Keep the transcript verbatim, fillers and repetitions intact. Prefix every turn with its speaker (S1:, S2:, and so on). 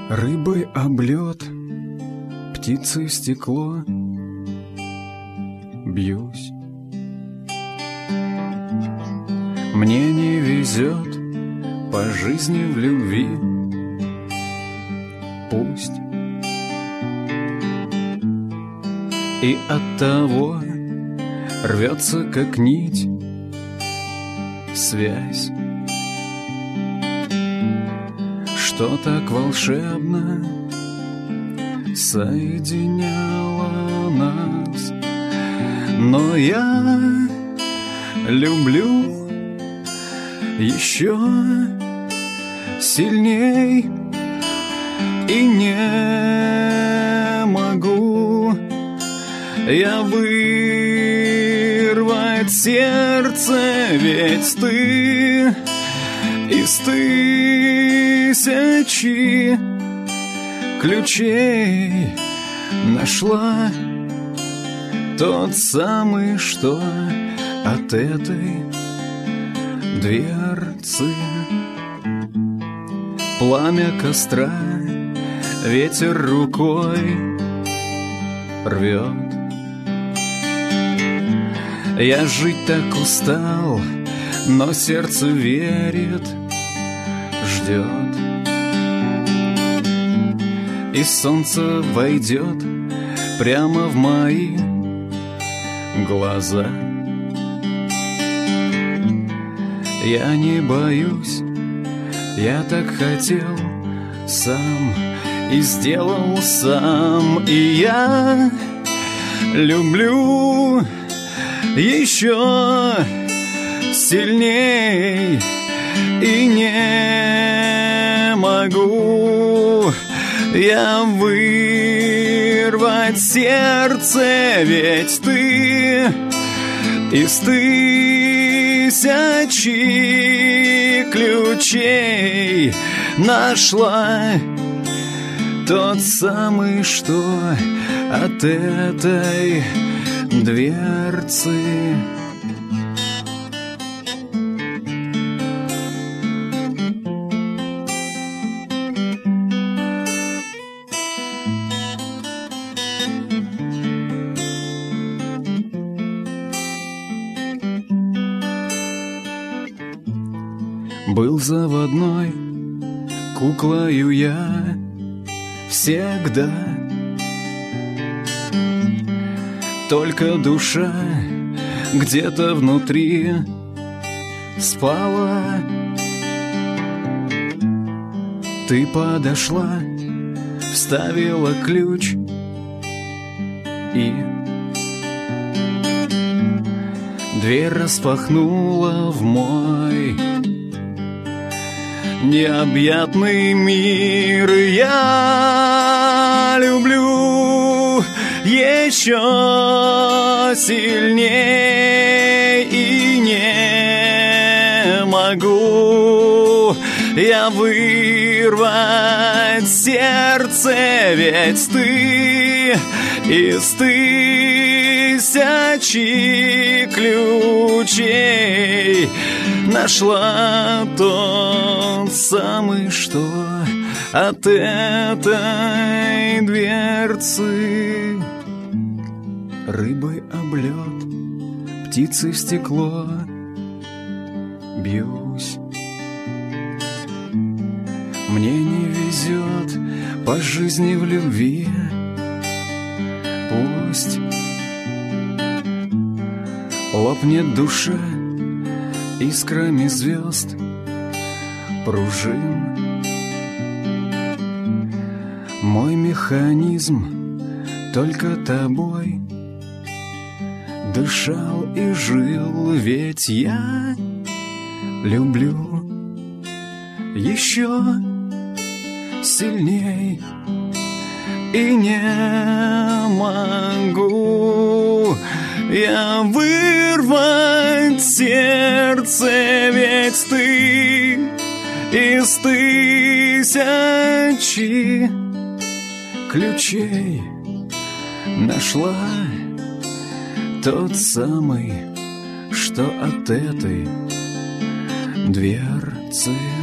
S1: Рыбой об лед, птицей стекло, бьюсь. Мне не везет по жизни в любви. Пусть. И оттого рвется, как нить, связь, что так волшебно соединяло нас. Но я люблю еще сильней и не могу я вырвать сердце, ведь ты из тысячи ключей нашла тот самый, что от этой дверцы. Пламя костра ветер рукой рвет. Я жить так устал, но сердце верит, ждет. И солнце войдет прямо в мои глаза. Я не боюсь, я так хотел сам и сделал сам. И я люблю еще сильней и не могу я вырвать сердце, ведь ты из тысячи ключей нашла тот самый, что от этой дверцы. Был заводной куклою я всегда, только душа где-то внутри спала. Ты подошла, вставила ключ и дверь распахнула в мой необъятный мир. Я люблю еще сильней и не могу я вырвать сердце, ведь ты из тысячи ключей нашла тот самый, что от этой дверцы. Рыбой об лед, птицей в стекло бьюсь. Мне не везет по жизни в любви. Пусть лопнет душа искрами звезд, пружин. Мой механизм только тобой дышал и жил, ведь я люблю еще сильней и не могу я вырвать сердце, ведь ты из тысячи ключей нашла тот самый, что от этой дверцы.